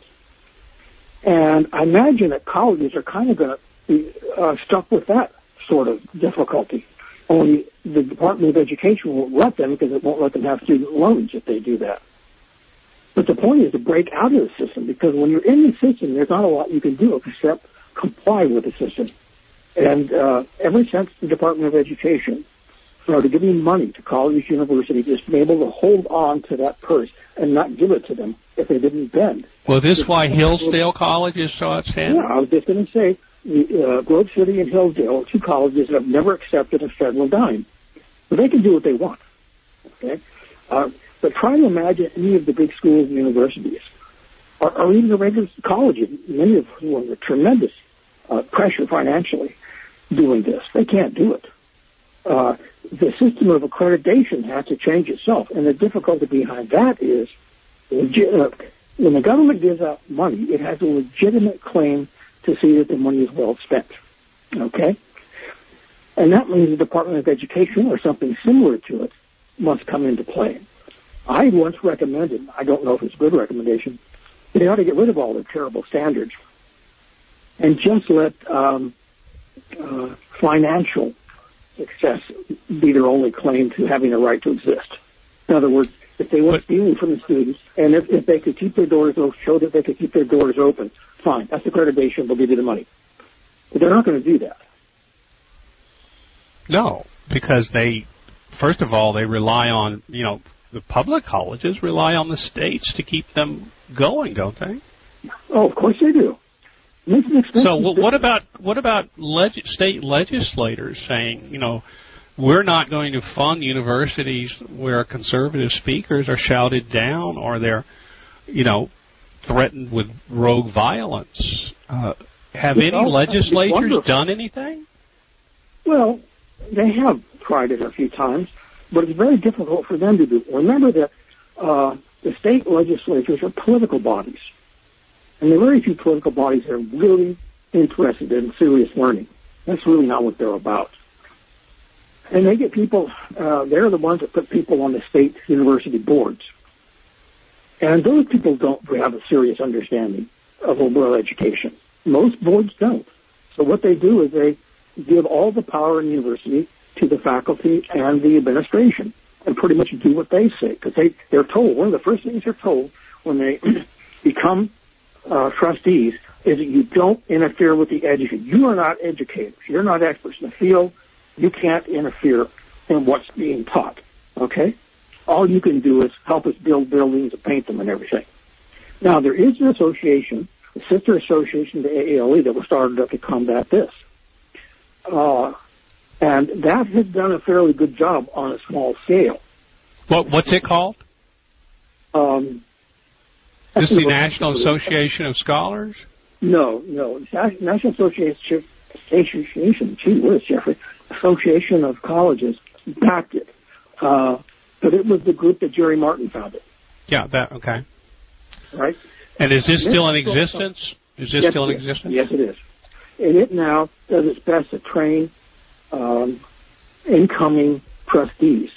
S3: And I imagine that colleges are kind of going to be uh, stuck with that sort of difficulty. Only the Department of Education won't let them because it won't let them have student loans if they do that. But the point is to break out of the system, because when you're in the system, there's not a lot you can do except comply with the system. And uh, ever since the Department of Education started giving money to colleges, universities, it's been able to hold on to that purse and not give it to them if they didn't bend.
S2: Well, this is why Hillsdale College is so outstanding?
S3: Yeah, I was just going to say, the, uh, Grove City and Hillsdale are two colleges that have never accepted a federal dime. But they can do what they want. Okay? Uh, but try to imagine any of the big schools and universities, or, or even the regular colleges, many of whom are under tremendous uh, pressure financially doing this. They can't do it. Uh, the system of accreditation has to change itself, and the difficulty behind that is legi- uh, when the government gives out money, it has a legitimate claim to see that the money is well spent. Okay? And that means the Department of Education or something similar to it must come into play. I once recommended, I don't know if it's a good recommendation, but they ought to get rid of all the terrible standards and just let um, uh, financial success be their only claim to having a right to exist. In other words, if they weren't stealing from the students, and if, if they could keep their doors open, show that they could keep their doors open, fine, that's accreditation, they'll give you the money. But they're not going to do that.
S2: No, because they, first of all, they rely on, you know, the public colleges rely on the states to keep them going, don't they?
S3: Oh, of course they do.
S2: So what about what about leg- state legislators saying, you know, we're not going to fund universities where conservative speakers are shouted down or they're, you know, threatened with rogue violence? Uh, have any
S3: well,
S2: legislators done anything?
S3: Well, they have tried it a few times, but it's very difficult for them to do. Remember that uh, the state legislatures are political bodies. And there are very few political bodies that are really interested in serious learning. That's really not what they're about. And they get people, uh, they're the ones that put people on the state university boards. And those people don't have a serious understanding of liberal education. Most boards don't. So what they do is they give all the power in the university to the faculty and the administration and pretty much do what they say. Because they, they're told, one of the first things they're told when they become uh, trustees is that you don't interfere with the education. You are not educators. You're not experts in the field. You can't interfere in what's being taught, okay? All you can do is help us build buildings and paint them and everything. Now, there is an association, a sister association to A A L E, that was started up to combat this. Uh, and that has done a fairly good job on a small scale.
S2: What, what's it called?
S3: Um,
S2: Is this the National Association of Scholars?
S3: No, no. National Association, Association, gee whiz, Jeffrey, Association of Colleges backed it. Uh, but it was the group that Jerry Martin founded.
S2: Yeah, that, okay.
S3: Right?
S2: And is this still in existence? Is this
S3: yes,
S2: still in
S3: yes.
S2: existence?
S3: Yes, it is. And it now does its best to train um, incoming trustees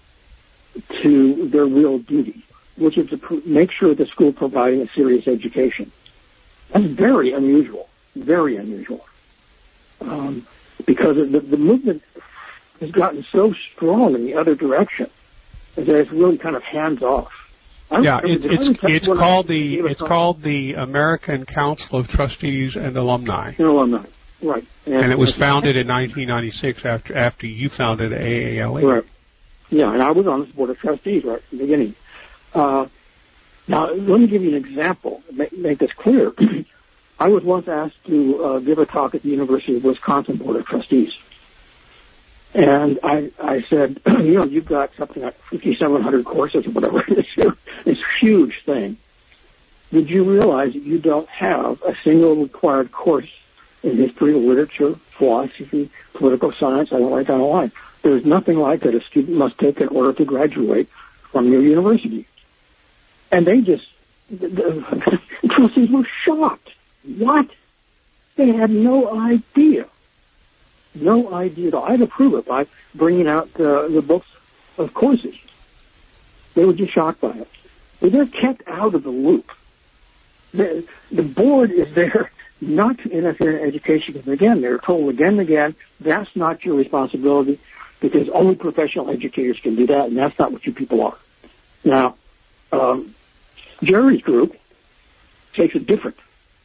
S3: to their real duty, which is to pr- make sure the school providing a serious education. That's very unusual, very unusual, um, because the, the movement has gotten so strong in the other direction that it's really kind of hands off. I
S2: Yeah, it's it's, it's called
S3: I,
S2: the it's called the American Council of Trustees and Alumni.
S3: And alumni, right? And,
S2: and it was founded in nineteen ninety-six after after you founded A A L E.
S3: Right. Yeah, and I was on the board of trustees right from the beginning. Uh, now, let me give you an example. Make, make this clear. I was once asked to uh, give a talk at the University of Wisconsin Board of Trustees. And I, I said, you know, you've got something like fifty-seven hundred courses or whatever it is. It's a huge thing. Did you realize that you don't have a single required course in history, literature, philosophy, political science, I went right down the line. There's nothing like that a student must take in order to graduate from your university. And they just, the, the trustees were shocked. What? They had no idea. No idea at all. I had to prove it by bringing out uh, the books of courses. They were just shocked by it. But they're kept out of the loop. The, the board is there not to interfere in education, because, again, they're told again and again, that's not your responsibility, because only professional educators can do that, and that's not what you people are. Now, um, Jerry's group takes a different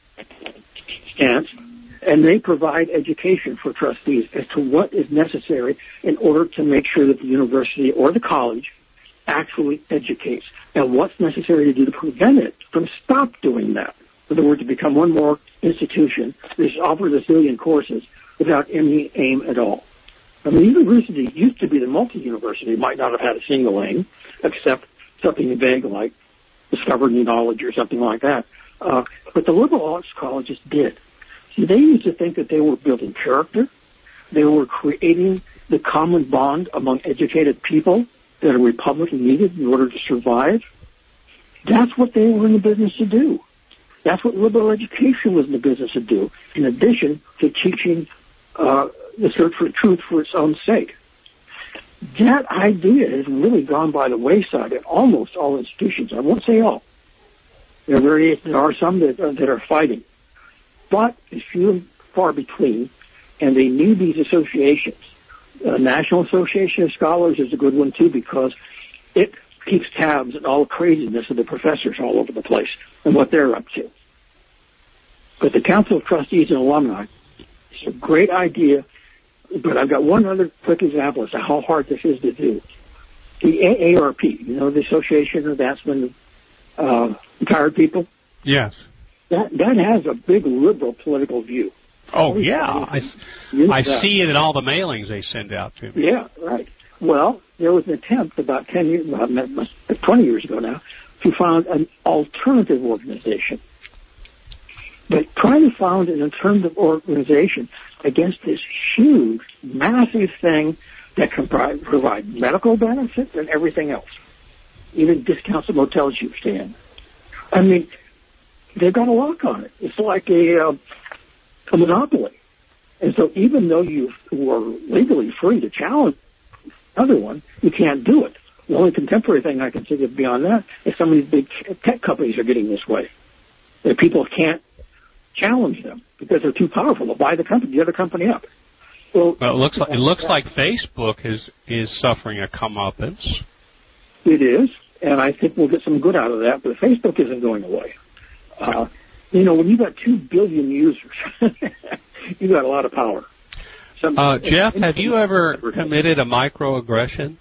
S3: stance, and they provide education for trustees as to what is necessary in order to make sure that the university or the college actually educates, and what's necessary to do to prevent it from stop doing that. In other words, to become one more institution that offers a zillion courses without any aim at all. I mean, the university used to be the multi-university, might not have had a single aim, except something vague like discover new knowledge or something like that. Uh, but the liberal arts colleges did. See, they used to think that they were building character. They were creating the common bond among educated people that a republic needed in order to survive. That's what they were in the business to do. That's what liberal education was in the business to do, in addition to teaching uh, the search for truth for its own sake. That idea has really gone by the wayside in almost all institutions. I won't say all. There, are very, there are some that, uh, that are fighting. But it's few and far between, and they need these associations. Uh, National Association of Scholars is a good one, too, because it keeps tabs on all the craziness of the professors all over the place and what they're up to. But the Council of Trustees and Alumni is a great idea, but I've got one other quick example as to how hard this is to do. The A A R P, you know, the Association of Advancement of uh, Retired People?
S2: Yes.
S3: That that has a big liberal political view.
S2: Oh, yeah. I, I see it in all the mailings they send out to me.
S3: Yeah, right. Well, there was an attempt about ten years, well, twenty years ago now, to found an alternative organization. But trying to found an alternative organization against this huge, massive thing that can provide, provide medical benefits and everything else, even discounts at motels you stay in. I mean, they've got a lock on it. It's like a uh, a monopoly. And so even though you were legally free to challenge another one, you can't do it. The only contemporary thing I can think of beyond that is some of these big tech companies are getting this way. That people can't challenge them because they're too powerful. They'll buy the company, the other company up. Well,
S2: well it looks like it looks like Facebook is is suffering a comeuppance.
S3: It is, and I think we'll get some good out of that. But Facebook isn't going away. Uh, you know, when you've got two billion users, you've got a lot of power. Some,
S2: uh, Jeff, have you ever committed a microaggression?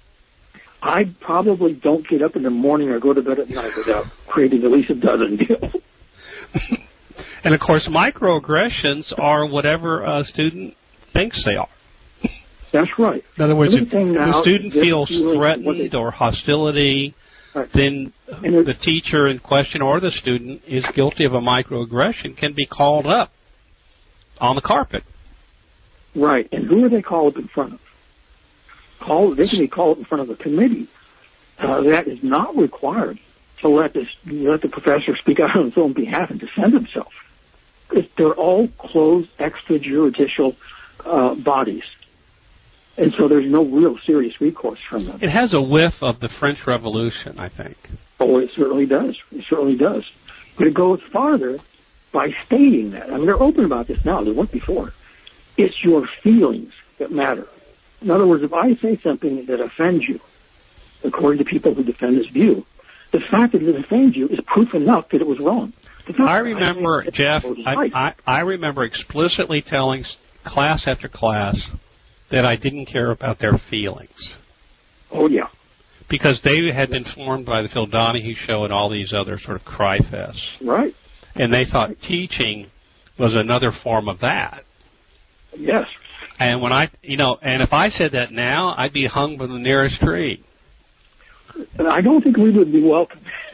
S3: I probably don't get up in the morning or go to bed at night without creating at least a dozen deals.
S2: And, of course, microaggressions are whatever a student thinks they are.
S3: That's right.
S2: In other words, if the student feels
S3: feeling
S2: threatened or hostility,
S3: right.
S2: then the teacher in question or the student is guilty of a microaggression, can be called up on the carpet.
S3: Right. And who are they called up in front of? Call, they can be called up in front of a committee. Uh, that is not required to let this let the professor speak out on his own behalf and defend himself. It's, they're all closed extrajudicial uh, bodies. And so there's no real serious recourse from them.
S2: It has a whiff of the French Revolution, I think.
S3: Oh, it certainly does. It certainly does. But it goes farther by stating that. I mean, they're open about this now. They weren't before. It's your feelings that matter. In other words, if I say something that offends you, according to people who defend this view, the fact that it offends you is proof enough that it was wrong.
S2: I remember, I Jeff, I, I, I remember explicitly telling class after class that I didn't care about their feelings.
S3: Oh, yeah.
S2: Because they had been formed by the Phil Donahue Show and all these other sort of cry fests.
S3: Right.
S2: And they thought teaching was another form of that.
S3: Yes.
S2: And when I, you know, and if I said that now, I'd be hung from the nearest tree.
S3: And I don't think we would be welcome. you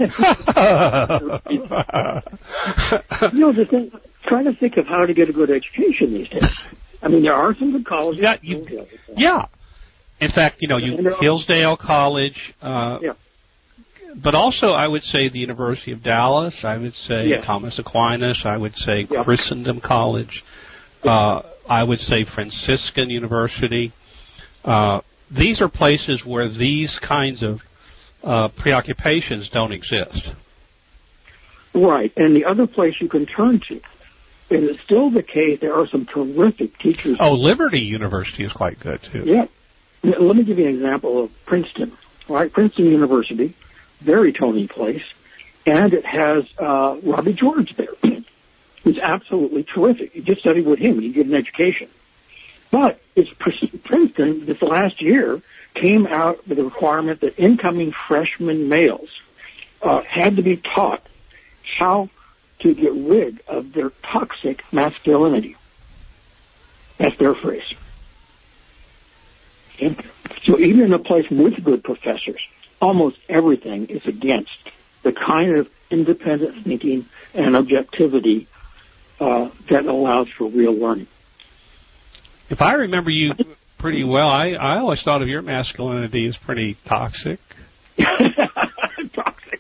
S3: know, the thing, trying to think of how to get a good education these days. I mean, there are some good colleges.
S2: Yeah, you, yeah. In fact, you know, you Hillsdale College, uh,
S3: yeah.
S2: but also I would say the University of Dallas. I would say
S3: yes.
S2: Thomas Aquinas. I would say
S3: yeah.
S2: Christendom College. Uh, I would say Franciscan University. Uh, these are places where these kinds of uh, preoccupations don't exist.
S3: Right, and the other place you can turn to, and it's still the case, there are some terrific teachers.
S2: Oh, Liberty University is quite good, too.
S3: Yeah. Let me give you an example of Princeton. All right, Princeton University, very Tony place, and it has uh, Robbie George there. Who's absolutely terrific. You just study with him, you get an education. But it's Princeton this last year came out with a requirement that incoming freshman males uh, had to be taught how to get rid of their toxic masculinity. That's their phrase. Okay? So even in a place with good professors, almost everything is against the kind of independent thinking and objectivity Uh, that allows for real learning.
S2: If I remember you pretty well, I, I always thought of your masculinity as pretty toxic.
S3: Toxic.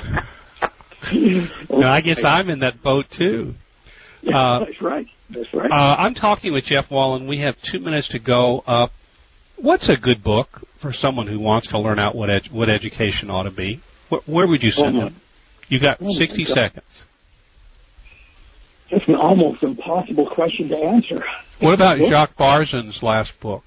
S2: And I guess I'm in that boat, too.
S3: Uh, That's right. That's right.
S2: Uh, I'm talking with Jeff Wallen. We have two minutes to go. Uh, what's a good book for someone who wants to learn out what ed- what education ought to be? Where, where would you send
S3: oh,
S2: them? You got
S3: oh,
S2: sixty seconds.
S3: It's an almost impossible question to answer.
S2: What about Jacques Barzin's last book?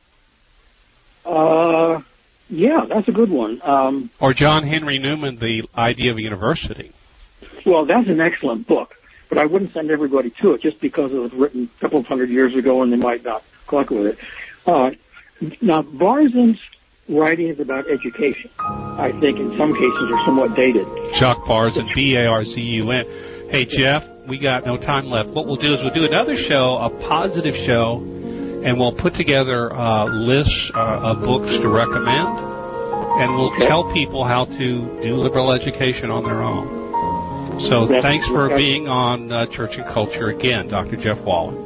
S3: Uh, yeah, that's a good one. Um,
S2: or John Henry Newman, The Idea of a University.
S3: Well, that's an excellent book, but I wouldn't send everybody to it just because it was written a couple of hundred years ago and they might not click with it. Uh, now, Barzin's writings about education, I think, in some cases are somewhat dated.
S2: Jacques Barzin, B A R Z U N. Hey, Jeff, we got no time left. What we'll do is we'll do another show, a positive show, and we'll put together uh, lists uh, of books to recommend, and we'll okay. tell people how to do liberal education on their own. So That's thanks for okay. being on uh, Church and Culture again, Doctor Jeff Wallen.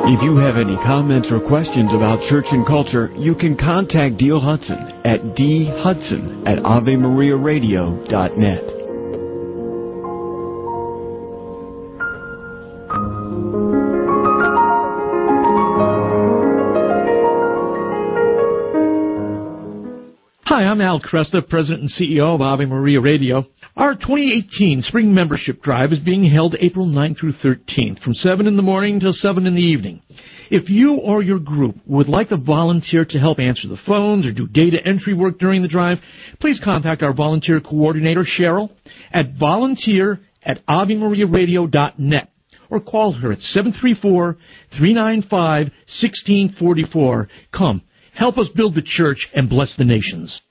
S5: If you have any comments or questions about church and culture, you can contact Dale Hudson at d hudson at ave maria radio dot net.
S4: Hi, I'm Al Cresta, President and C E O of Ave Maria Radio. Our twenty eighteen Spring Membership Drive is being held April ninth through thirteenth from seven in the morning until seven in the evening. If you or your group would like to volunteer to help answer the phones or do data entry work during the drive, please contact our volunteer coordinator, Cheryl, at volunteer at ave maria radio dot net or call her at seven three four, three nine five, one six four four. Come, help us build the church and bless the nations.